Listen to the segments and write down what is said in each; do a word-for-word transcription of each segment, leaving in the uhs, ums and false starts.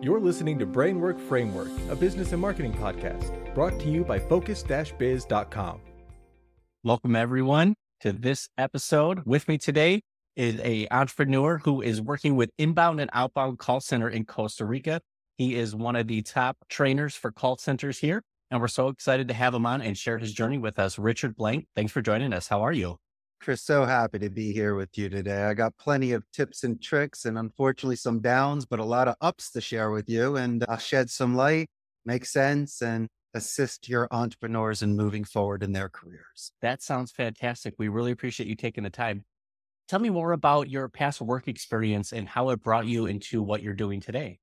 You're listening to Brainwork Framework, a business and marketing podcast, brought to you by focus dash biz dot com. Welcome, everyone, to this episode. With me today is a entrepreneur who is working with inbound and outbound call center in Costa Rica. He is one of the top trainers for call centers here, and we're so excited to have him on and share his journey with us. Richard Blank, thanks for joining us. How are you? Chris, so happy to be here with you today. I got plenty of tips and tricks and unfortunately some downs, but a lot of ups to share with you. And I'll shed some light, make sense, and assist your entrepreneurs in moving forward in their careers. That sounds fantastic. We really appreciate you taking the time. Tell me more about your past work experience and how it brought you into what you're doing today.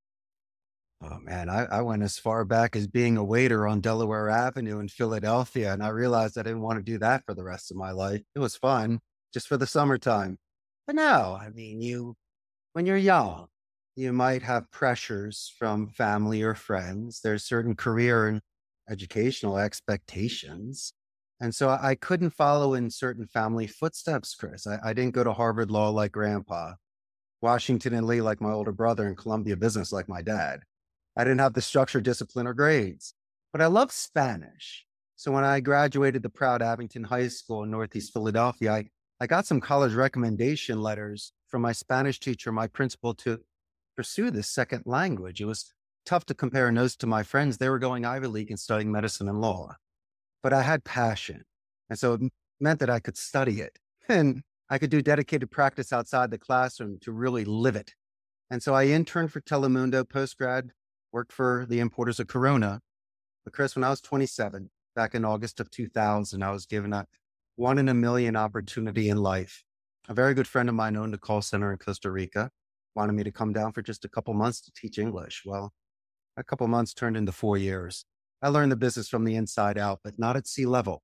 Oh man, I, I went as far back as being a waiter on Delaware Avenue in Philadelphia, and I realized I didn't want to do that for the rest of my life. It was fun just for the summertime. But no, I mean, you, when you're young, you might have pressures from family or friends. There's certain career and educational expectations. And so I couldn't follow in certain family footsteps, Chris. I, I didn't go to Harvard Law like grandpa, Washington and Lee like my older brother, and Columbia Business like my dad. I didn't have the structure, discipline, or grades, but I loved Spanish. So when I graduated the proud Abington High School in Northeast Philadelphia, I, I got some college recommendation letters from my Spanish teacher, my principal, to pursue this second language. It was tough to compare notes to my friends. They were going Ivy League and studying medicine and law, but I had passion. And so it meant that I could study it and I could do dedicated practice outside the classroom to really live it. And so I interned for Telemundo post-grad, worked for the importers of Corona. But Chris, when I was twenty-seven, back in August of two thousand, I was given a one in a million opportunity in life. A very good friend of mine owned a call center in Costa Rica, wanted me to come down for just a couple months to teach English. Well, a couple months turned into four years. I learned the business from the inside out, but not at sea level.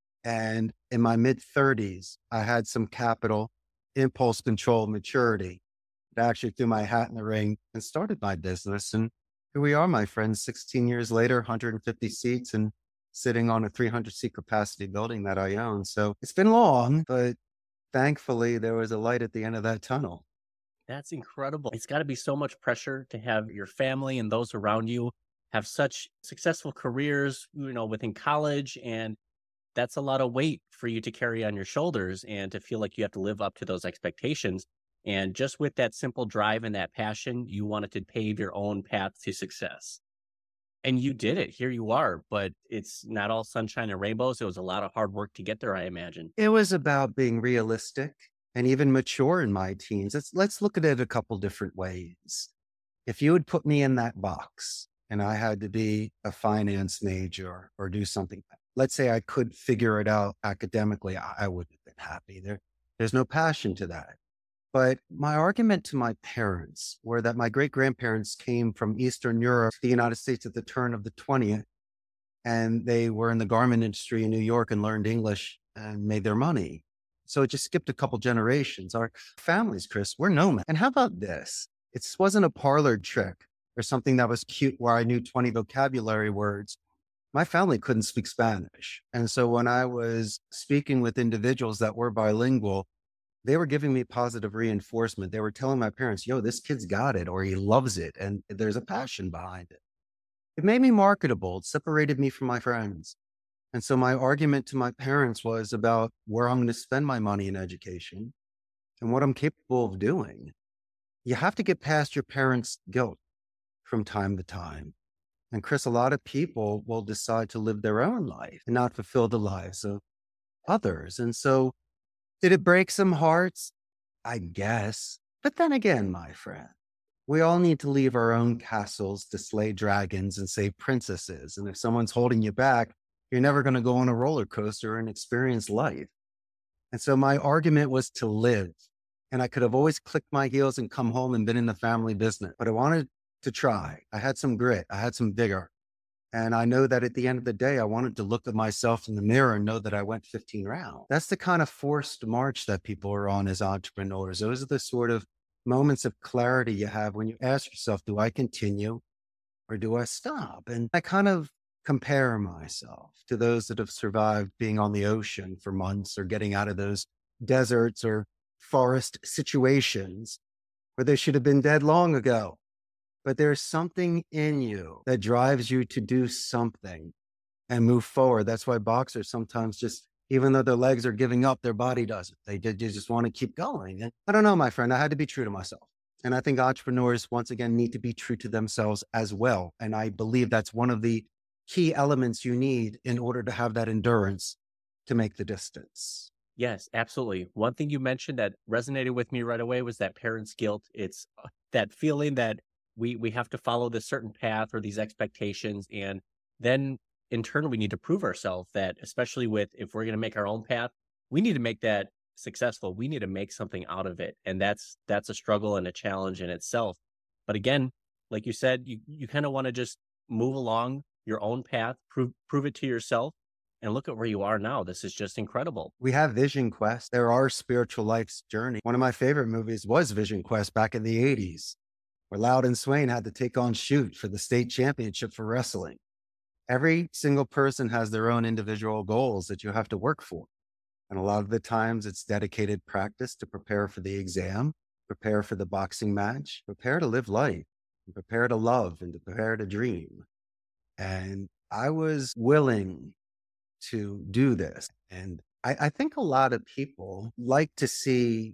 And in my mid thirties, I had some capital, impulse control, maturity. I actually threw my hat in the ring and started my business. And here we are, my friends, sixteen years later, one hundred fifty seats and sitting on a three hundred seat capacity building that I own. So it's been long, but thankfully there was a light at the end of that tunnel. That's incredible. It's got to be so much pressure to have your family and those around you have such successful careers, you know, within college. And that's a lot of weight for you to carry on your shoulders and to feel like you have to live up to those expectations. And just with that simple drive and that passion, you wanted to pave your own path to success. And you did it. Here you are. But it's not all sunshine and rainbows. It was a lot of hard work to get there, I imagine. It was about being realistic and even mature in my teens. Let's, let's look at it a couple different ways. If you would put me in that box and I had to be a finance major or do something, let's say I could figure it out academically, I, I wouldn't have been happy. There, there's no passion to that. But my argument to my parents were that my great-grandparents came from Eastern Europe to the United States at the turn of the twentieth, and they were in the garment industry in New York and learned English and made their money. So it just skipped a couple generations. Our families, Chris, we're nomads. And how about this? It wasn't a parlor trick or something that was cute where I knew twenty vocabulary words. My family couldn't speak Spanish. And so when I was speaking with individuals that were bilingual, they were giving me positive reinforcement. They were telling my parents, yo, this kid's got it, or he loves it. And there's a passion behind it. It made me marketable. It separated me from my friends. And so my argument to my parents was about where I'm going to spend my money in education and what I'm capable of doing. You have to get past your parents' guilt from time to time. And Chris, a lot of people will decide to live their own life and not fulfill the lives of others. And so did it break some hearts? I guess. But then again, my friend, we all need to leave our own castles to slay dragons and save princesses. And if someone's holding you back, you're never going to go on a roller coaster and experience life. And so my argument was to live. And I could have always clicked my heels and come home and been in the family business, but I wanted to try. I had some grit. I had some vigor. And I know that at the end of the day, I wanted to look at myself in the mirror and know that I went fifteen rounds. That's the kind of forced march that people are on as entrepreneurs. Those are the sort of moments of clarity you have when you ask yourself, do I continue or do I stop? And I kind of compare myself to those that have survived being on the ocean for months or getting out of those deserts or forest situations where they should have been dead long ago. but there's something in you that drives you to do something and move forward. That's why boxers sometimes just, even though their legs are giving up, their body doesn't. They, they just want to keep going. And I don't know, my friend, I had to be true to myself. And I think entrepreneurs, once again, need to be true to themselves as well. And I believe that's one of the key elements you need in order to have that endurance to make the distance. Yes, absolutely. One thing you mentioned that resonated with me right away was that parents' guilt. It's uh, that feeling that we we have to follow this certain path or these expectations. And then in turn, we need to prove ourselves that, especially with, if we're going to make our own path, we need to make that successful. We need to make something out of it. And that's, that's a struggle and a challenge in itself. But again, like you said, you, you kind of want to just move along your own path, prove, prove it to yourself, and look at where you are now. This is just incredible. We have Vision Quest. There are spiritual life's journey. One of my favorite movies was Vision Quest back in the eighties, where Loudon Swain had to take on Shoot for the state championship for wrestling. Every single person has their own individual goals that you have to work for. And a lot of the times it's dedicated practice to prepare for the exam, prepare for the boxing match, prepare to live life, and prepare to love, and to prepare to dream. And I was willing to do this. And I, I think a lot of people like to see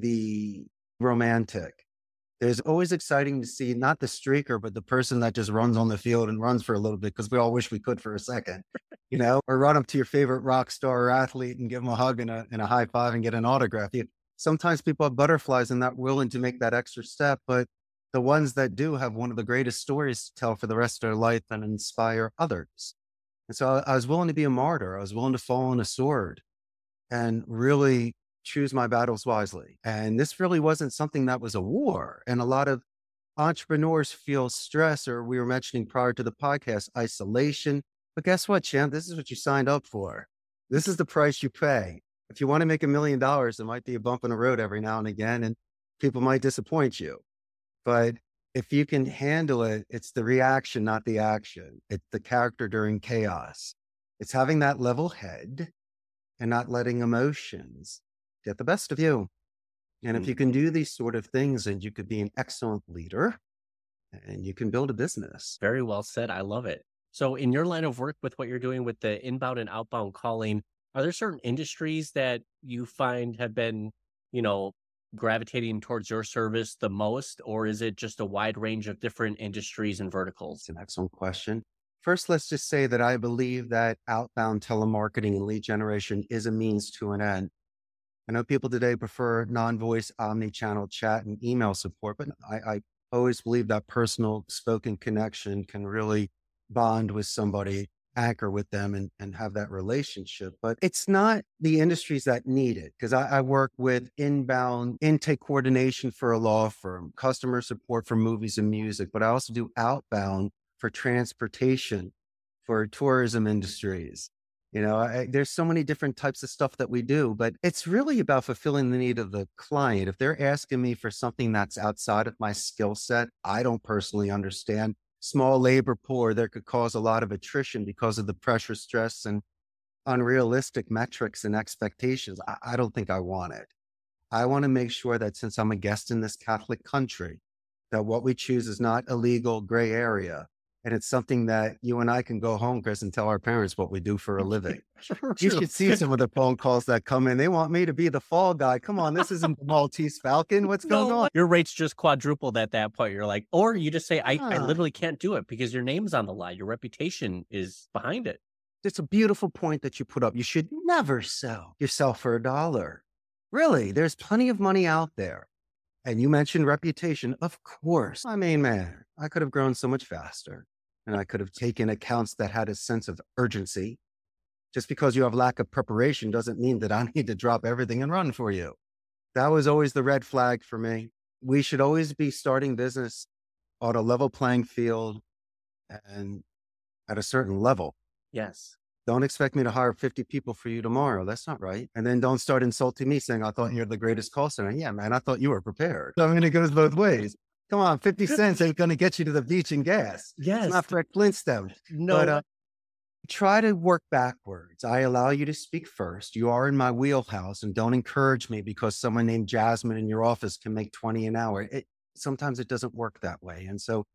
the romantic. There's always exciting to see not the streaker, but the person that just runs on the field and runs for a little bit, because we all wish we could for a second, you know, or run up to your favorite rock star or athlete and give them a hug and a, and a high five and get an autograph. You, sometimes people have butterflies and not willing to make that extra step, but the ones that do have one of the greatest stories to tell for the rest of their life and inspire others. And so I, I was willing to be a martyr. I was willing to fall on a sword and really choose my battles wisely. And this really wasn't something that was a war. And a lot of entrepreneurs feel stress, or we were mentioning prior to the podcast, isolation. But guess what, champ? This is what you signed up for. This is the price you pay. If you want to make a million dollars, there might be a bump in the road every now and again, and people might disappoint you. But if you can handle it, it's the reaction, not the action. It's the character during chaos. It's having that level head and not letting emotions get the best of you. And if you can do these sort of things, and you could be an excellent leader and you can build a business. Very well said. I love it. So in your line of work with what you're doing with the inbound and outbound calling, are there certain industries that you find have been, you know, gravitating towards your service the most, or is it just a wide range of different industries and verticals? It's an excellent question. First, let's just say that I believe that outbound telemarketing and lead generation is a means to an end. I know people today prefer non-voice, omni-channel chat and email support, but I, I always believe that personal spoken connection can really bond with somebody, anchor with them, and, and have that relationship. But it's not the industries that need it, because I, I work with inbound intake coordination for a law firm, customer support for movies and music, but I also do outbound for transportation, for tourism industries. You know, I, there's so many different types of stuff that we do, but it's really about fulfilling the need of the client. If they're asking me for something that's outside of my skill set, I don't personally understand. Small labor pool that could cause a lot of attrition because of the pressure, stress, and unrealistic metrics and expectations. I, I don't think I want it. I want to make sure that since I'm a guest in this Catholic country, that what we choose is not a legal gray area. And it's something that you and I can go home, Chris, and tell our parents what we do for a living. You should see some of the phone calls that come in. They want me to be the fall guy. Come on, this isn't the Maltese Falcon. What's No, going on? your rates just quadrupled at that point. You're like, or you just say, I, I Ah. literally can't do it because your name's on the line. Your reputation is behind it. It's a beautiful point that you put up. You should never sell yourself for a dollar. Really, there's plenty of money out there. And you mentioned reputation. Of course. I mean, man, I could have grown so much faster, and I could have taken accounts that had a sense of urgency. Just because you have lack of preparation doesn't mean that I need to drop everything and run for you. That was always the red flag for me. We should always be starting business on a level playing field and at a certain level. Yes. Don't expect me to hire fifty people for you tomorrow. That's not right. And then don't start insulting me saying, I thought you're the greatest call center. Yeah, man, I thought you were prepared. I mean, it goes both ways. Come on, fifty cents ain't going to get you to the beach and gas. Yes. It's not Fred Flintstone. No. But uh, try to work backwards. I allow you to speak first. You are in my wheelhouse, and don't encourage me because someone named Jasmine in your office can make twenty an hour. It, sometimes it doesn't work that way. And so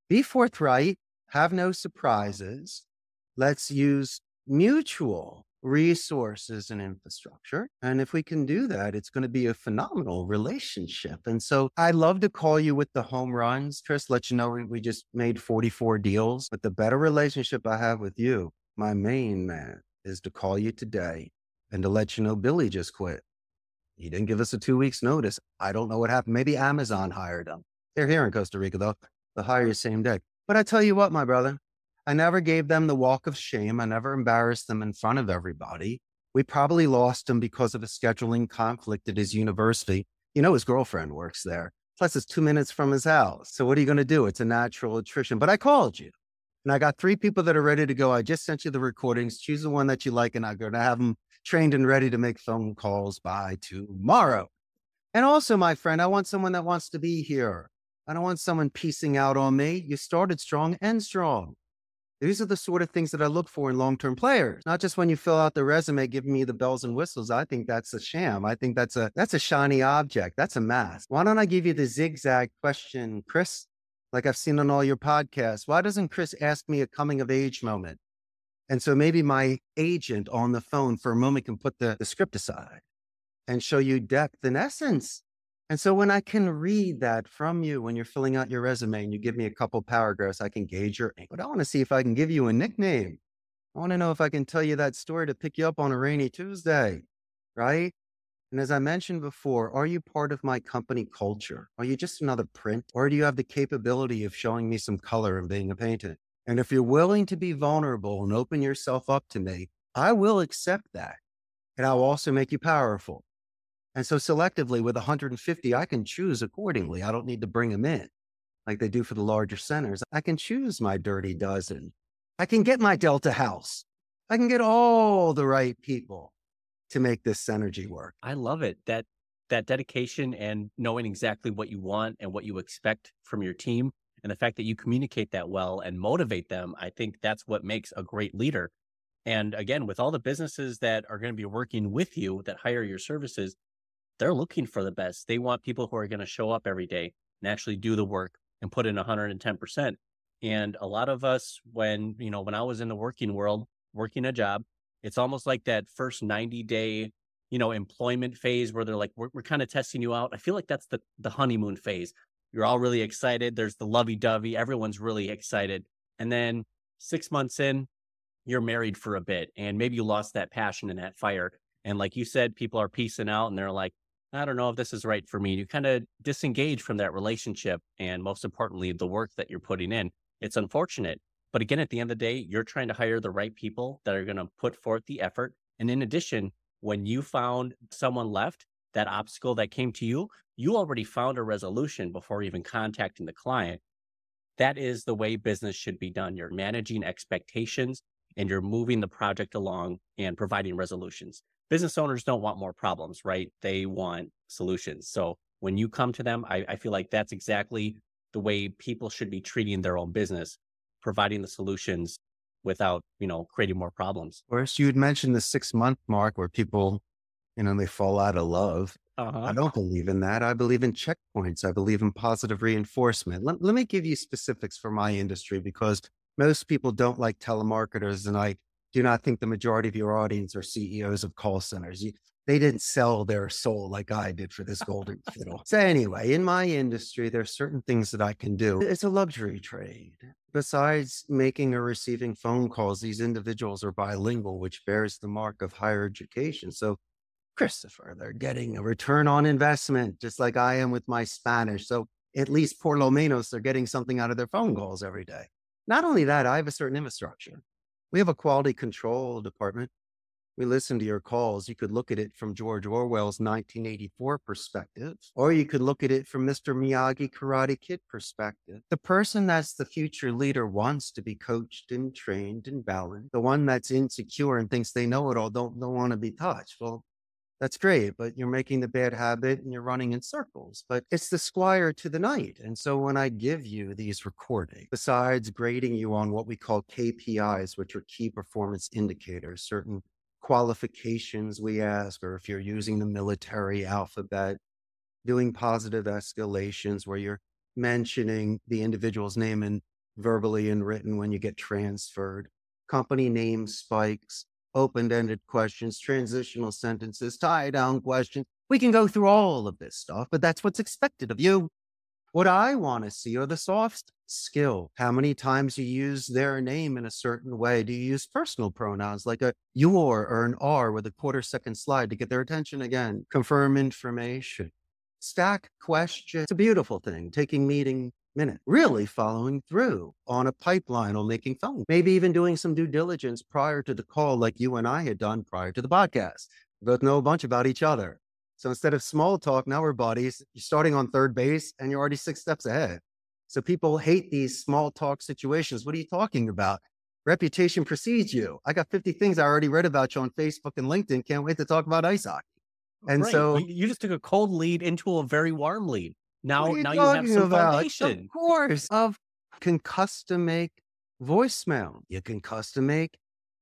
Be forthright, have no surprises. Let's use mutual resources and infrastructure. And if we can do that, it's going to be a phenomenal relationship. And so I love to call you with the home runs, Chris, let you know we, we just made forty-four deals. But the better relationship I have with you, my main man, is to call you today and to let you know Billy just quit. He didn't give us a two weeks notice. I don't know what happened. Maybe Amazon hired him. They're here in Costa Rica, though. They'll hire you same day. But I tell you what, my brother, I never gave them the walk of shame. I never embarrassed them in front of everybody. We probably lost him because of a scheduling conflict at his university. You know, his girlfriend works there. Plus, it's two minutes from his house. So what are you going to do? It's a natural attrition. But I called you. And I got three people that are ready to go. I just sent you the recordings. Choose the one that you like, and I'm going to have them trained and ready to make phone calls by tomorrow. And also, my friend, I want someone that wants to be here. I don't want someone piecing out on me. You started strong and strong. These are the sort of things that I look for in long-term players, not just when you fill out the resume, giving me the bells and whistles. I think that's a sham. I think that's a that's a shiny object. That's a mask. Why don't I give you the zigzag question, Chris? Like I've seen on all your podcasts. Why doesn't Chris ask me a coming of age moment? And so maybe my agent on the phone for a moment can put the, the script aside and show you depth and essence. And so when I can read that from you, when you're filling out your resume and you give me a couple paragraphs, I can gauge your ink. But I want to see if I can give you a nickname. I want to know if I can tell you that story to pick you up on a rainy Tuesday, right? And as I mentioned before, are you part of my company culture? Are you just another print? Or do you have the capability of showing me some color and being a painter? And if you're willing to be vulnerable and open yourself up to me, I will accept that. And I'll also make you powerful. And so selectively with one hundred fifty, I can choose accordingly. I don't need to bring them in like they do for the larger centers. I can choose my dirty dozen. I can get my Delta house. I can get all the right people to make this synergy work. I love it. That that dedication and knowing exactly what you want and what you expect from your team, and the fact that you communicate that well and motivate them, I think that's what makes a great leader. And again, with all the businesses that are going to be working with you that hire your services, they're looking for the best. They want people who are going to show up every day and actually do the work and put in one hundred ten percent. And a lot of us, when, you know, when I was in the working world, working a job, it's almost like that first ninety day, you know, employment phase where they're like, we're, we're kind of testing you out. I feel like that's the, the honeymoon phase. You're all really excited. There's the lovey dovey. Everyone's really excited. And then six months in, you're married for a bit and maybe you lost that passion and that fire. And like you said, people are piecing out and they're like, I don't know if this is right for me. You kind of disengage from that relationship. And most importantly, the work that you're putting in. It's unfortunate. But again, at the end of the day, you're trying to hire the right people that are going to put forth the effort. And in addition, when you found someone left, that obstacle that came to you, you already found a resolution before even contacting the client. That is the way business should be done. You're managing expectations and you're moving the project along and providing resolutions. Business owners don't want more problems, right? They want solutions. So when you come to them, I, I feel like that's exactly the way people should be treating their own business, providing the solutions without, you know, creating more problems. Of course, you had mentioned the six month mark where people, you know, they fall out of love. Uh-huh. I don't believe in that. I believe in checkpoints. I believe in positive reinforcement. Let, let me give you specifics for my industry because most people don't like telemarketers. And I do not think the majority of your audience are C E Os of call centers. You, they didn't sell their soul like I did for this golden fiddle. So anyway, in my industry, there's certain things that I can do. It's a luxury trade. Besides making or receiving phone calls, these individuals are bilingual, which bears the mark of higher education. So Christopher, they're getting a return on investment, just like I am with my Spanish. So at least por lo menos, they're getting something out of their phone calls every day. Not only that, I have a certain infrastructure. We have a quality control department. We listen to your calls. You could look at it from George Orwell's nineteen eighty-four perspective, or you could look at it from Mister Miyagi Karate Kid perspective. The person that's the future leader wants to be coached and trained and balanced. The one that's insecure and thinks they know it all don't, don't want to be touched. Well, that's great, but you're making the bad habit and you're running in circles. But it's the squire to the knight. And so when I give you these recordings, besides grading you on what we call K P Is, which are key performance indicators, certain qualifications we ask, or if you're using the military alphabet, doing positive escalations where you're mentioning the individual's name and verbally and written when you get transferred, company name spikes, open-ended questions, transitional sentences, tie-down questions. We can go through all of this stuff, but that's what's expected of you. What I want to see are the soft skill. How many times you use their name in a certain way? Do you use personal pronouns like a your or an R with a quarter second slide to get their attention again? Confirm information. Stack questions. It's a beautiful thing. Taking meeting minute, really following through on a pipeline or making phone, maybe even doing some due diligence prior to the call like you and I had done prior to the podcast. We both know a bunch about each other. So instead of small talk, now we're buddies. You're starting on third base and you're already six steps ahead. So people hate these small talk situations. What are you talking about? Reputation precedes you. I got fifty things I already read about you on Facebook and LinkedIn. Can't wait to talk about ice hockey. And Right. so Well, you just took a cold lead into a very warm lead. Now, what are you now you have talking some about? foundation. Of course. Of can custom make voicemail. You can custom make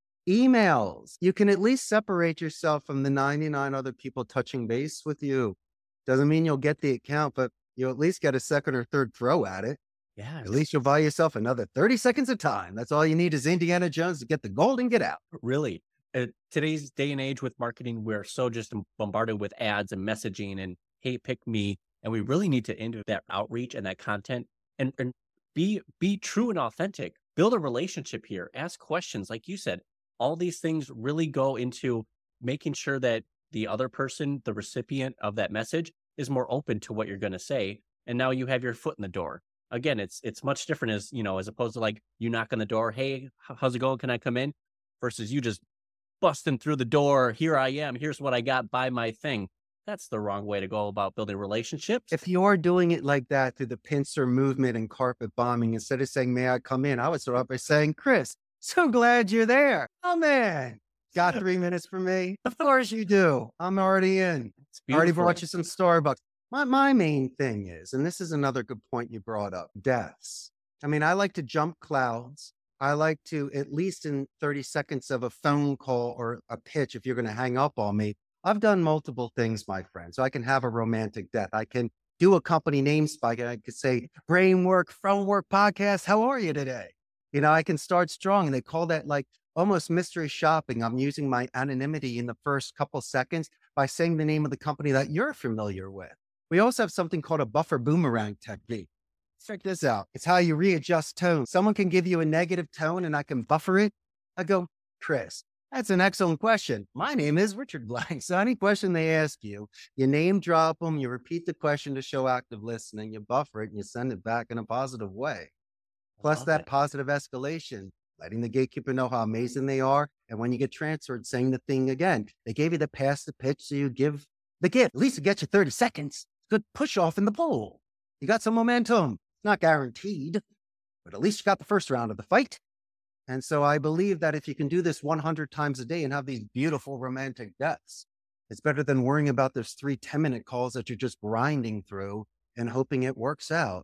emails. You can at least separate yourself from the ninety-nine other people touching base with you. Doesn't mean you'll get the account, but you'll at least get a second or third throw at it. Yes. At least you'll buy yourself another thirty seconds of time. That's all you need is Indiana Jones to get the gold and get out. Really. Uh, today's day and age with marketing, we're so just bombarded with ads and messaging and hey, pick me. And we really need to into that outreach and that content and, and be be true and authentic. Build a relationship here. Ask questions. Like you said, all these things really go into making sure that the other person, the recipient of that message, is more open to what you're going to say. And now you have your foot in the door. Again, it's it's much different as, you know, as opposed to like you knock on the door, hey, how's it going? Can I come in? Versus you just busting through the door. Here I am. Here's what I got. Buy my thing. That's the wrong way to go about building relationships. If you're doing it like that through the pincer movement and carpet bombing, instead of saying, may I come in? I would start off by saying, Chris, so glad you're there. Oh, man. Got three minutes for me? Of course you do. I'm already in. It's Already beautiful. brought you some Starbucks. My, my main thing is, and this is another good point you brought up, deaths. I mean, I like to jump clouds. I like to, at least in thirty seconds of a phone call or a pitch, if you're going to hang up on me, I've done multiple things, my friend. So I can have a romantic death. I can do a company name spike. I could say, Brainwork, From Work Podcast. How are you today? You know, I can start strong. And they call that like almost mystery shopping. I'm using my anonymity in the first couple seconds by saying the name of the company that you're familiar with. We also have something called a buffer boomerang technique. Check this out. It's how you readjust tone. Someone can give you a negative tone and I can buffer it. I go, Chris, that's an excellent question. My name is Richard Blank. So any question they ask you, you name drop them, you repeat the question to show active listening, you buffer it and you send it back in a positive way. Plus that it. positive escalation, letting the gatekeeper know how amazing they are. And when you get transferred, saying the thing again. They gave you the pass the pitch, so you give the gift. At least it gets you thirty seconds. Good push off in the pool. You got some momentum. It's not guaranteed, but at least you got the first round of the fight. And so I believe that if you can do this one hundred times a day and have these beautiful romantic deaths, it's better than worrying about those three ten minute calls that you're just grinding through and hoping it works out.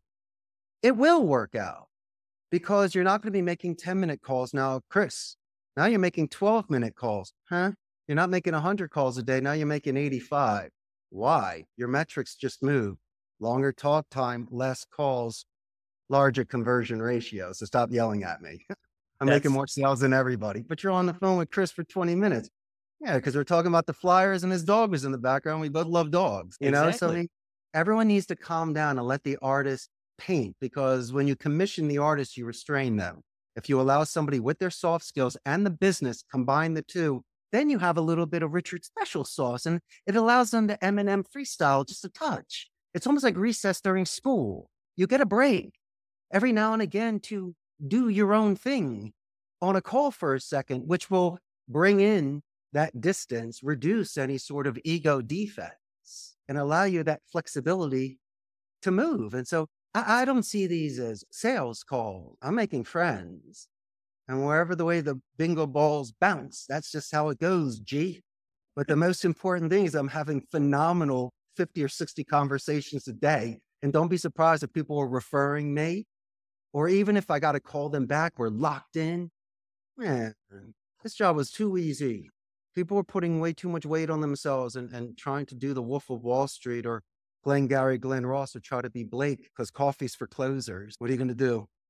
It will work out because you're not going to be making ten minute calls now, Chris. Now you're making twelve minute calls, huh? You're not making one hundred calls a day. Now you're making eighty-five. Why? Your metrics just moved. Longer talk time, less calls, larger conversion ratio. So stop yelling at me. I'm That's- making more sales than everybody, but you're on the phone with Chris for twenty minutes. Yeah, because we're talking about the Flyers and his dog was in the background. We both love dogs, you know? So I Exactly. mean, everyone needs to calm down and let the artist paint, because when you commission the artist, you restrain them. If you allow somebody with their soft skills and the business, combine the two, then you have a little bit of Richard special sauce and it allows them to Eminem freestyle just a touch. It's almost like recess during school. You get a break every now and again to do your own thing on a call for a second, which will bring in that distance, reduce any sort of ego defects, and allow you that flexibility to move. And so I, I don't see these as sales calls. I'm making friends. And wherever the way the bingo balls bounce, that's just how it goes, G. But the most important thing is I'm having phenomenal fifty or sixty conversations a day. And don't be surprised if people are referring me, or even if I got to call them back, we're locked in. Man, this job was too easy. People were putting way too much weight on themselves and, and trying to do the Wolf of Wall Street or Glenn Gary, Glenn Ross, or try to be Blake because coffee's for closers. What are you going to do?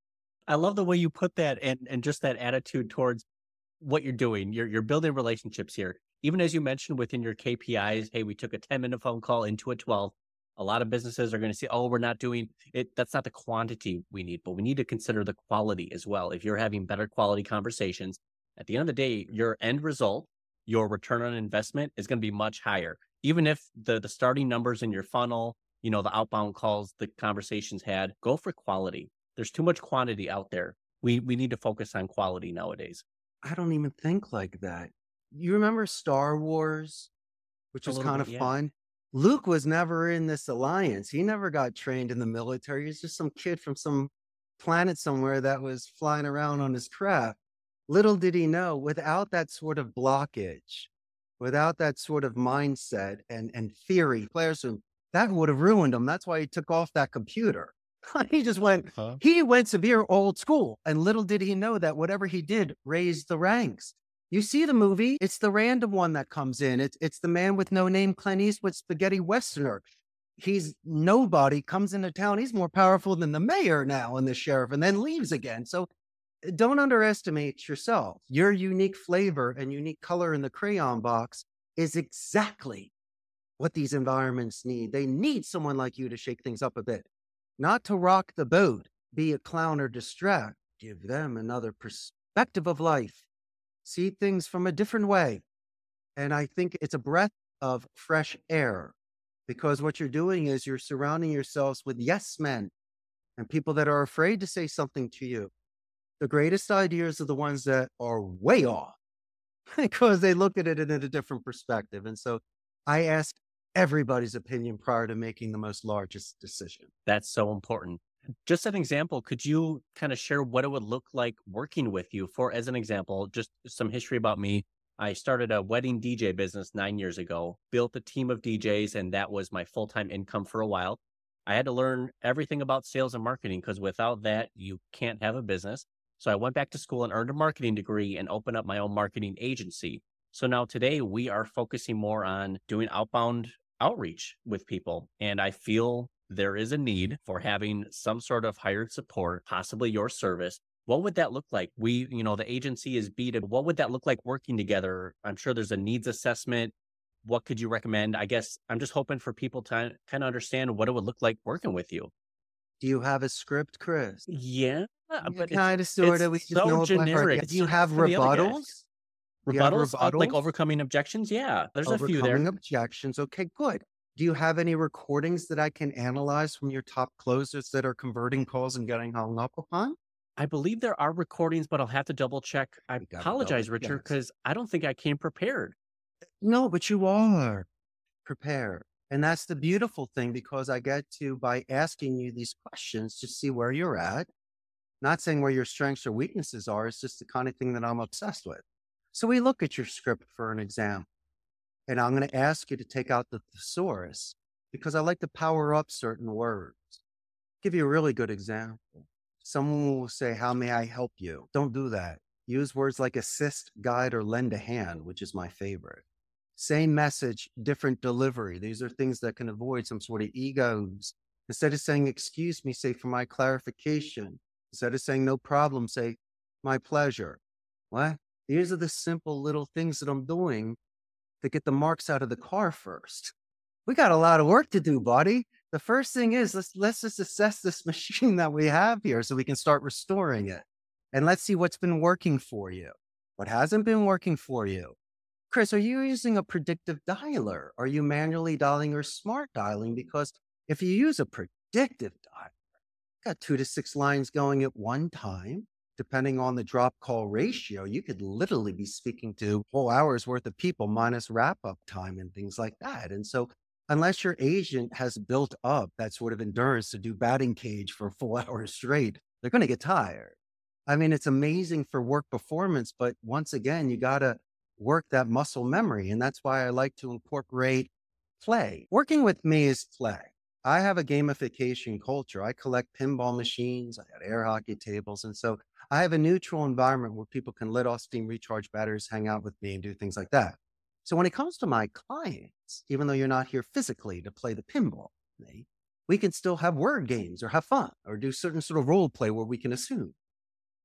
I love the way you put that and and just that attitude towards what you're doing. You're you're building relationships here. Even as you mentioned within your K P Is, hey, we took a ten minute phone call into a twelve. A lot of businesses are going to say, oh, we're not doing it. That's not the quantity we need, but we need to consider the quality as well. If you're having better quality conversations, at the end of the day, your end result, your return on investment is going to be much higher. Even if the the starting numbers in your funnel, you know, the outbound calls, the conversations had, go for quality. There's too much quantity out there. We we need to focus on quality nowadays. I don't even think like that. You remember Star Wars, which A was little kind bit, of yeah. fun? Luke was never in this alliance. He never got trained in the military. He's just some kid from some planet somewhere that was flying around on his craft. Little did he know, without that sort of blockage, without that sort of mindset and, and theory, players, that would have ruined him. That's why he took off that computer. He just went, Huh? he went severe old school. And little did he know that whatever he did raised the ranks. You see the movie, it's the random one that comes in. It's, it's the man with no name, Clint Eastwood, spaghetti westerner. He's nobody, comes into town. He's more powerful than the mayor now and the sheriff, and then leaves again. So don't underestimate yourself. Your unique flavor and unique color in the crayon box is exactly what these environments need. They need someone like you to shake things up a bit, not to rock the boat, be a clown or distract. Give them another perspective of life. See things from a different way. And I think it's a breath of fresh air, because what you're doing is you're surrounding yourselves with yes men and people that are afraid to say something to you. The greatest ideas are the ones that are way off because they look at it in a different perspective. And so I ask everybody's opinion prior to making the most largest decision. That's so important. Just an example, could you kind of share what it would look like working with you? For as an example, just some history about me. I started a wedding D J business nine years ago, built a team of D Js, and that was my full-time income for a while. I had to learn everything about sales and marketing because without that, you can't have a business. So I went back to school and earned a marketing degree and opened up my own marketing agency. So now today we are focusing more on doing outbound outreach with people. And I feel there is a need for having some sort of hired support, possibly your service. What would that look like? We, you know, the agency is B two B. What would that look like working together? I'm sure there's a needs assessment. What could you recommend? I guess I'm just hoping for people to kind of understand what it would look like working with you. Do you have a script, Chris? Yeah, but it's, Kind of, sort of. We it's just know so it by heart. generic. Yeah. It's Do you just have for the other guys. rebuttals? Do you have Rebuttals, uh, like rebuttals? overcoming objections. Yeah, there's a few Overcoming there. objections. Okay, good. Do you have any recordings that I can analyze from your top closers that are converting calls and getting hung up upon? I believe there are recordings, but I'll have to double check. I You gotta apologize, double Richard, check. because I don't think I came prepared. No, but you are prepared. And that's the beautiful thing, because I get to, by asking you these questions, to see where you're at. Not saying where your strengths or weaknesses are. It's just the kind of thing that I'm obsessed with. So we look at your script for an example. And I'm going to ask you to take out the thesaurus, because I like to power up certain words. Give you a really good example. Someone will say, how may I help you? Don't do that. Use words like assist, guide, or lend a hand, which is my favorite. Same message, different delivery. These are things that can avoid some sort of egos. Instead of saying, excuse me, say, for my clarification. Instead of saying, no problem, say, my pleasure. What? These are the simple little things that I'm doing to get the marks out of the car first. We got a lot of work to do, buddy. The first thing is, let's let's just assess this machine that we have here so we can start restoring it. And let's see what's been working for you. What hasn't been working for you. Chris, are you using a predictive dialer? Are you manually dialing or smart dialing? Because if you use a predictive dialer, got two to six lines going at one time. Depending on the drop call ratio, you could literally be speaking to a whole hour's worth of people minus wrap up time and things like that. And so unless your agent has built up that sort of endurance to do batting cage for a full hour straight, they're going to get tired. I mean, it's amazing for work performance, but once again, you got to work that muscle memory. And that's why I like to incorporate play. Working with me is play. I have a gamification culture. I collect pinball machines. I got air hockey tables. And so I have a neutral environment where people can let off steam, recharge batteries, hang out with me, and do things like that. So when it comes to my clients, even though you're not here physically to play the pinball, we can still have word games or have fun or do certain sort of role play where we can assume.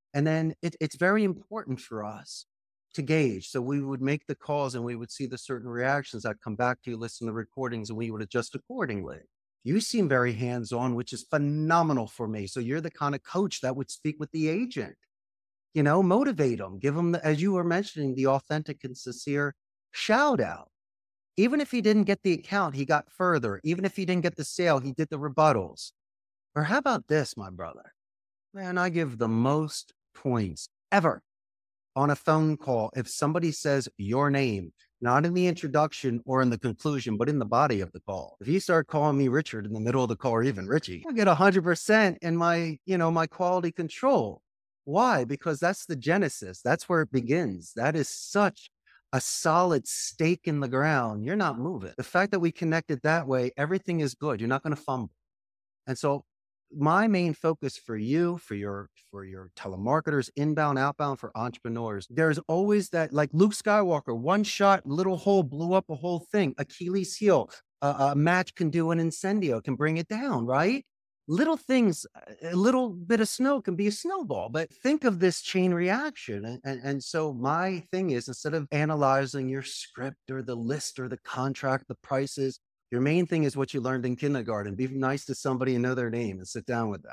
And then it, it's very important for us to gauge. So we would make the calls and we would see the certain reactions. I'd come back to you, listen to the recordings, and we would adjust accordingly. You seem very hands-on, which is phenomenal for me. So you're the kind of coach that would speak with the agent, you know, motivate them, give them, the, as you were mentioning, the authentic and sincere shout out. Even if he didn't get the account, he got further. Even if he didn't get the sale, he did the rebuttals. Or how about this, my brother? Man, I give the most points ever on a phone call if somebody says your name, not in the introduction or in the conclusion, but in the body of the call. If you start calling me Richard in the middle of the call, or even Richie, I get one hundred percent in my, you know, my quality control. Why? Because that's the genesis. That's where it begins. That is such a solid stake in the ground. You're not moving. The fact that we connected that way, everything is good. You're not going to fumble. And so my main focus for you, for your, for your telemarketers, inbound, outbound, for entrepreneurs, there's always that, like Luke Skywalker, one shot, little hole blew up a whole thing. Achilles heel, uh, a match can do an incendio, can bring it down, right? Little things, a little bit of snow can be a snowball, but think of this chain reaction. And, and, and so my thing is, instead of analyzing your script or the list or the contract, the prices, your main thing is what you learned in kindergarten. Be nice to somebody and know their name and sit down with them.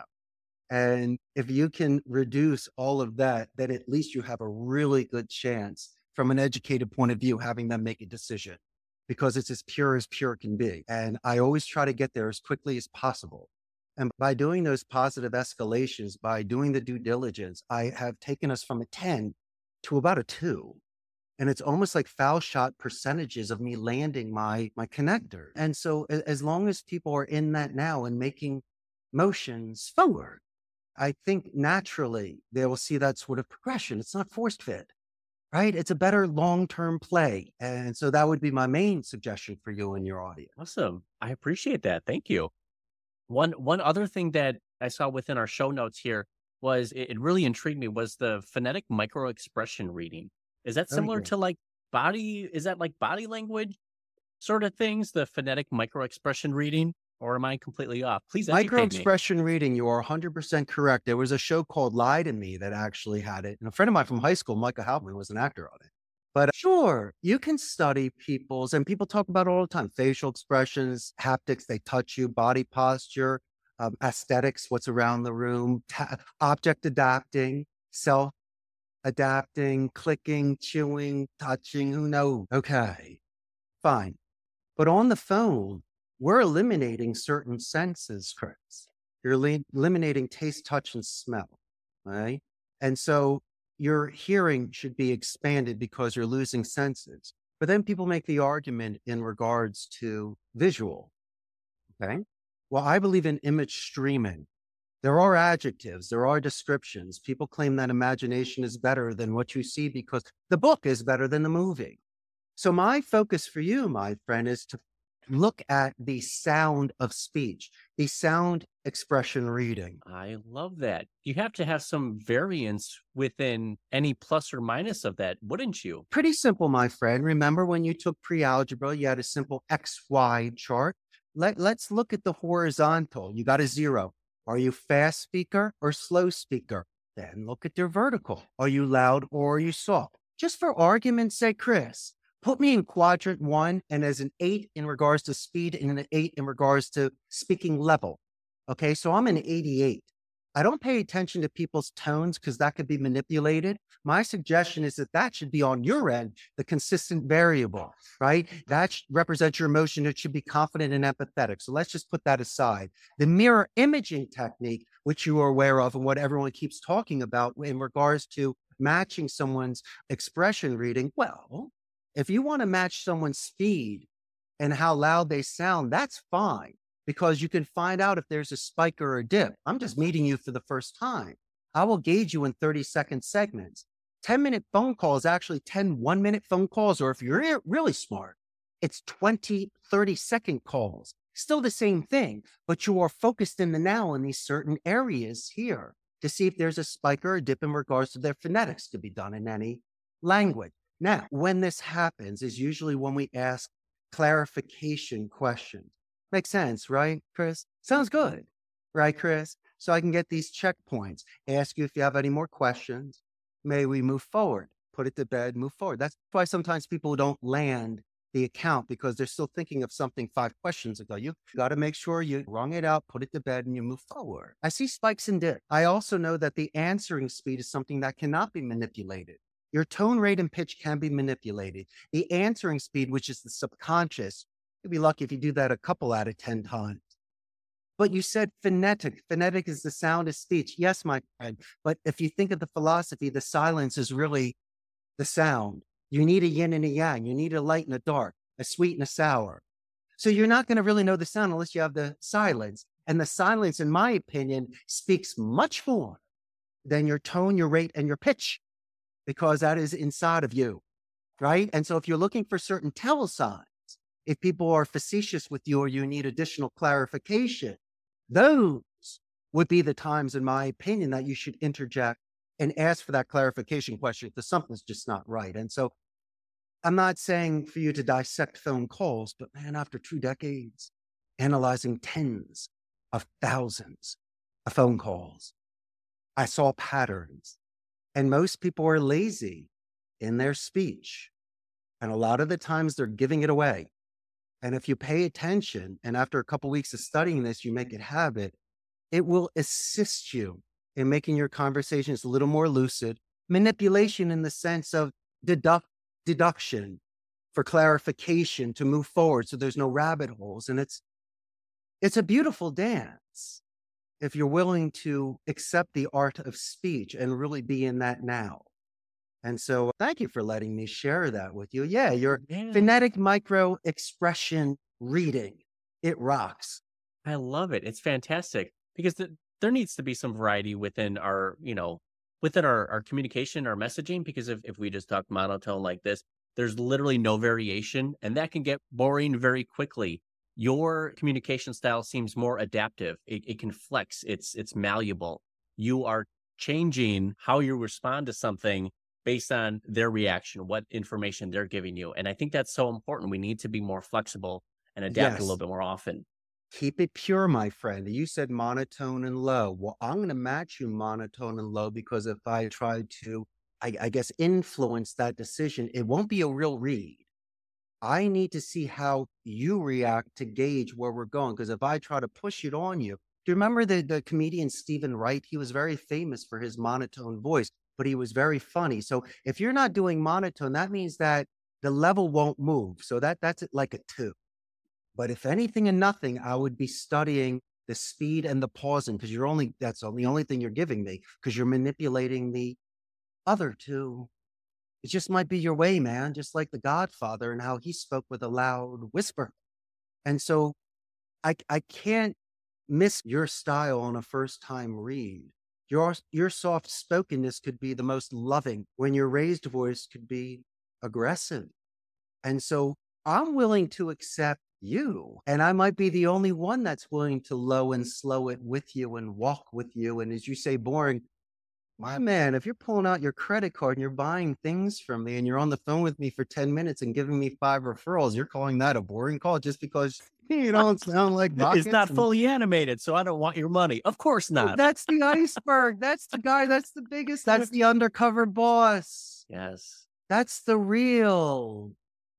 And if you can reduce all of that, then at least you have a really good chance from an educated point of view, having them make a decision, because it's as pure as pure can be. And I always try to get there as quickly as possible. And by doing those positive escalations, by doing the due diligence, I have taken us from a ten to about a two. And it's almost like foul shot percentages of me landing my, my connector. And so as long as people are in that now and making motions forward, I think naturally they will see that sort of progression. It's not forced fit, right? It's a better long-term play. And so that would be my main suggestion for you and your audience. Awesome. I appreciate that. Thank you. One, one other thing that I saw within our show notes here was, it, it really intrigued me, was the phonetic micro expression reading. Is that similar to like body? Is that like body language sort of things, the phonetic micro expression reading? Or am I completely off? Please educate Micro me. expression reading, you are one hundred percent correct. There was a show called Lie to Me that actually had it. And a friend of mine from high school, Micah Halpman, was an actor on it. But sure, you can study people's, and people talk about it all the time, facial expressions, haptics, they touch you, body posture, um, aesthetics, what's around the room, ta- object adapting, self adapting, clicking, chewing, touching, who knows? Okay, fine. But on the phone, we're eliminating certain senses, Chris. You're li- eliminating taste, touch, and smell, right? And so your hearing should be expanded because you're losing senses. But then people make the argument in regards to visual, okay? Well, I believe in image streaming. There are adjectives, there are descriptions. People claim that imagination is better than what you see because the book is better than the movie. So my focus for you, my friend, is to look at the sound of speech, the sound expression reading. I love that. You have to have some variance within any plus or minus of that, wouldn't you? Pretty simple, my friend. Remember when you took pre-algebra, you had a simple X Y chart. Let, let's look at the horizontal. You got a zero. Are you fast speaker or slow speaker? Then look at your vertical. Are you loud or are you soft? Just for argument's sake, Chris, put me in quadrant one and as an eight in regards to speed and an eight in regards to speaking level. Okay, so I'm an eighty-eight. I don't pay attention to people's tones because that could be manipulated. My suggestion is that that should be on your end, the consistent variable, right? That sh- represents your emotion. It should be confident and empathetic. So let's just put that aside. The mirror imaging technique, which you are aware of and what everyone keeps talking about in regards to matching someone's expression reading. Well, if you want to match someone's speed and how loud they sound, that's fine, because you can find out if there's a spike or a dip. I'm just meeting you for the first time. I will gauge you in thirty second segments. ten minute phone calls, actually ten one minute phone calls, or if you're really smart, it's twenty, thirty second calls. Still the same thing, but you are focused in the now in these certain areas here to see if there's a spike or a dip in regards to their phonetics to be done in any language. Now, when this happens is usually when we ask clarification questions. Makes sense, right, Chris? Sounds good, right, Chris? so I can get these checkpoints, ask you if you have any more questions. May we move forward? Put it to bed, move forward. That's why sometimes people don't land the account because they're still thinking of something five questions ago. You got to make sure you wrung it out, put it to bed, and you move forward. I see spikes and dips. I also know that the answering speed is something that cannot be manipulated. Your tone, rate, and pitch can be manipulated. The answering speed, which is the subconscious, you'll be lucky if you do that a couple out of ten times. But you said phonetic. Phonetic is the sound of speech. Yes, my friend. But if you think of the philosophy, the silence is really the sound. You need a yin and a yang. You need a light and a dark, a sweet and a sour. So you're not going to really know the sound unless you have the silence. And the silence, in my opinion, speaks much more than your tone, your rate, and your pitch, because that is inside of you, right? And so if you're looking for certain tell signs, if people are facetious with you or you need additional clarification, those would be the times, in my opinion, that you should interject and ask for that clarification question because something's just not right. And so I'm not saying for you to dissect phone calls, but man, after two decades, analyzing tens of thousands of phone calls, I saw patterns. And most people are lazy in their speech. And a lot of the times they're giving it away. And if you pay attention, and after a couple of weeks of studying this, you make it habit, it will assist you in making your conversations a little more lucid. Manipulation in the sense of deduct, deduction for clarification to move forward so there's no rabbit holes. And it's it's a beautiful dance if you're willing to accept the art of speech and really be in that now. And so thank you for letting me share that with you. Yeah, your Yeah. phonetic micro expression reading, it rocks. I love it. It's fantastic because th- there needs to be some variety within our, you know, within our, our communication, our messaging, because if, if we just talk monotone like this, there's literally no variation and that can get boring very quickly. Your communication style seems more adaptive. It, it can flex. It's, it's malleable. You are changing how you respond to something based on their reaction, what information they're giving you. And I think that's so important. We need to be more flexible and adapt Yes. a little bit more often. Keep it pure, my friend. You said monotone and low. Well, I'm going to match you monotone and low because if I try to, I, I guess, influence that decision, it won't be a real read. I need to see how you react to gauge where we're going. Because if I try to push it on you, do you remember the, the comedian Stephen Wright? He was very famous for his monotone voice, but he was very funny. So if you're not doing monotone, that means that the level won't move. So that that's like a two. But if anything and nothing, I would be studying the speed and the pausing because you're only, that's the only thing you're giving me because you're manipulating the other two. It just might be your way, man, just like the Godfather and how he spoke with a loud whisper. And so I, I can't miss your style on a first time read. Your, your soft spokenness could be the most loving when your raised voice could be aggressive. And so I'm willing to accept you. And I might be the only one that's willing to low and slow it with you and walk with you. And as you say, boring, my man, if you're pulling out your credit card and you're buying things from me and you're on the phone with me for ten minutes and giving me five referrals, you're calling that a boring call just because you don't sound like rockets. It's not and- fully animated, so I don't want your money. Of course not. That's the iceberg. That's the guy. That's the biggest. That's the undercover boss. Yes. That's the real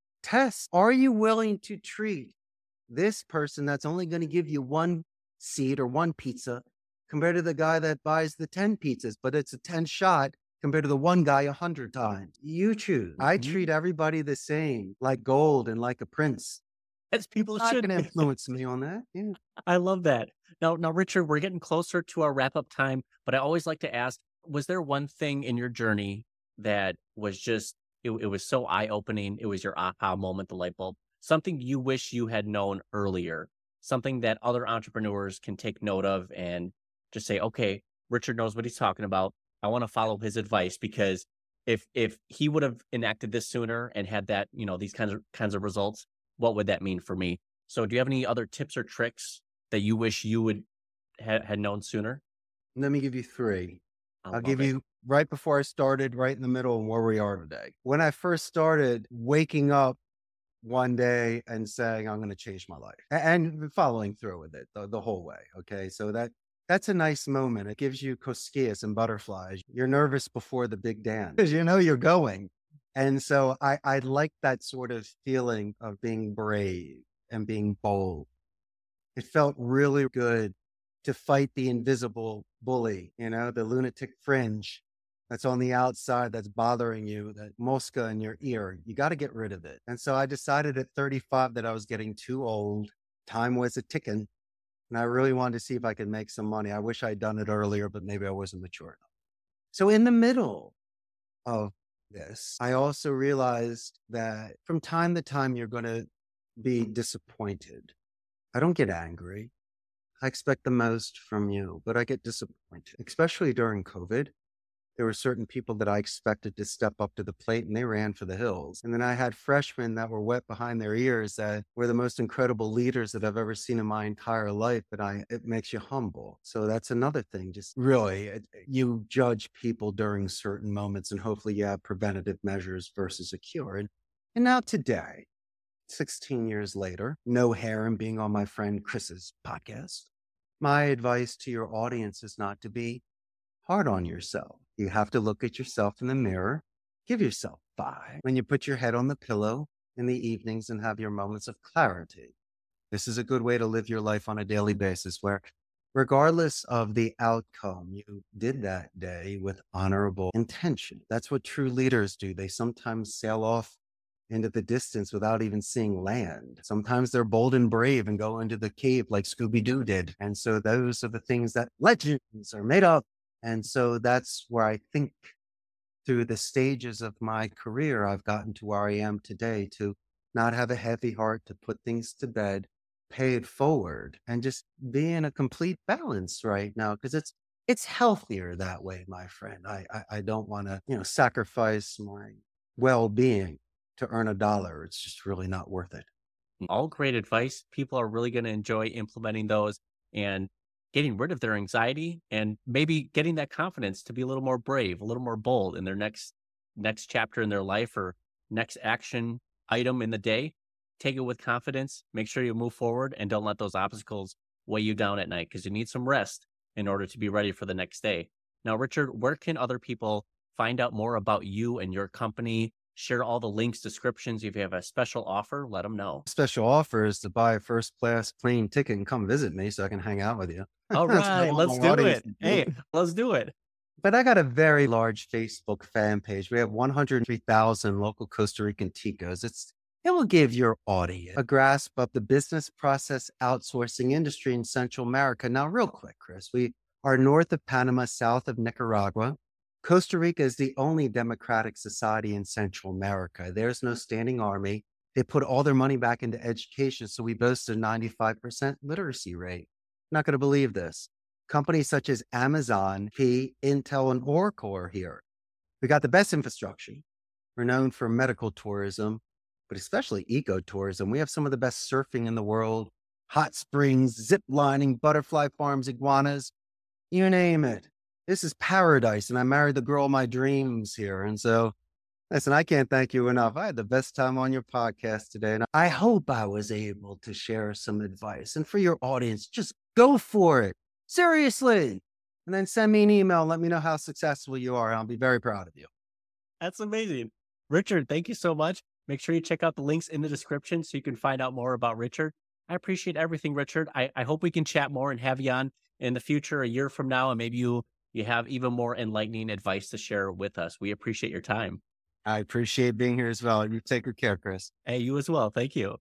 test. Are you willing to treat this person that's only going to give you one seed or one pizza compared to the guy that buys the ten pizzas, but it's a ten shot compared to the one guy a hundred times? You choose. I Mhm. treat everybody the same, like gold and like a prince. As people It's not should. going to influence me on that. Yeah. I love that. Now, now, Richard, we're getting closer to our wrap up time, but I always like to ask, was there one thing in your journey that was just, it, it was so eye opening? It was your aha moment, the light bulb, something you wish you had known earlier, something that other entrepreneurs can take note of and just say, okay, Richard knows what he's talking about. I want to follow his advice because if, if he would have enacted this sooner and had that, you know, these kinds of kinds of results, what would that mean for me? So do you have any other tips or tricks that you wish you would ha- had known sooner? Let me give you three. I I'll love give it. you right before I started, right in the middle of where we are today. When I first started waking up one day and saying, I'm going to change my life a- and following through with it the, the whole way. Okay. So that That's a nice moment. It gives you cosquillas and butterflies. You're nervous before the big dance because you know you're going. And so I, I like that sort of feeling of being brave and being bold. It felt really good to fight the invisible bully, you know, the lunatic fringe that's on the outside that's bothering you, that mosca in your ear. You got to get rid of it. And so I decided at thirty-five that I was getting too old. Time was a ticking. And I really wanted to see if I could make some money. I wish I'd done it earlier, but maybe I wasn't mature enough. So in the middle of this, I also realized that from time to time, you're going to be disappointed. I don't get angry. I expect the most from you, but I get disappointed, especially during COVID. There were certain people that I expected to step up to the plate and they ran for the hills. And then I had freshmen that were wet behind their ears that were the most incredible leaders that I've ever seen in my entire life. But I, it makes you humble. So that's another thing. Just really, it, you judge people during certain moments and hopefully you have preventative measures versus a cure. And, and now today, sixteen years later, no hair and being on my friend Chris's podcast, my advice to your audience is not to be hard on yourself. You have to look at yourself in the mirror, give yourself five when you put your head on the pillow in the evenings and have your moments of clarity. This is a good way to live your life on a daily basis where regardless of the outcome, you did that day with honorable intention. That's what true leaders do. They sometimes sail off into the distance without even seeing land. Sometimes they're bold and brave and go into the cave like Scooby-Doo did. And so those are the things that legends are made of. And so that's where I think through the stages of my career, I've gotten to where I am today, to not have a heavy heart, to put things to bed, pay it forward, and just be in a complete balance right now. Because it's it's healthier that way, my friend. I I, I don't want to, you know, sacrifice my well-being to earn a dollar. It's just really not worth it. All great advice. People are really going to enjoy implementing those and getting rid of their anxiety and maybe getting that confidence to be a little more brave, a little more bold in their next next chapter in their life or next action item in the day. Take it with confidence. Make sure you move forward and don't let those obstacles weigh you down at night because you need some rest in order to be ready for the next day. Now, Richard, where can other people find out more about you and your company? Share all the links, descriptions. If you have a special offer, let them know. Special offer is to buy a first class plane ticket and come visit me so I can hang out with you. All right, let's do it. Hey, let's do it. But I got a very large Facebook fan page. We have one hundred three thousand local Costa Rican ticos. It's It will give your audience a grasp of the business process outsourcing industry in Central America. Now, real quick, Chris, we are north of Panama, south of Nicaragua. Costa Rica is the only democratic society in Central America. There's no standing army. They put all their money back into education, so we boast a ninety-five percent literacy rate. Not going to believe this. Companies such as Amazon, P, Intel, and Oracle are here. We got the best infrastructure. We're known for medical tourism, but especially ecotourism. We have some of the best surfing in the world, hot springs, zip lining, butterfly farms, iguanas, you name it. This is paradise. And I married the girl of my dreams here. And so, listen, I can't thank you enough. I had the best time on your podcast today. And I hope I was able to share some advice. And for your audience, just go for it. Seriously. And then send me an email and let me know how successful you are. I'll be very proud of you. That's amazing. Richard, thank you so much. Make sure you check out the links in the description so you can find out more about Richard. I appreciate everything, Richard. I, I hope we can chat more and have you on in the future, a year from now, and maybe you you have even more enlightening advice to share with us. We appreciate your time. I appreciate being here as well. You take good care, Chris. Hey, you as well. Thank you.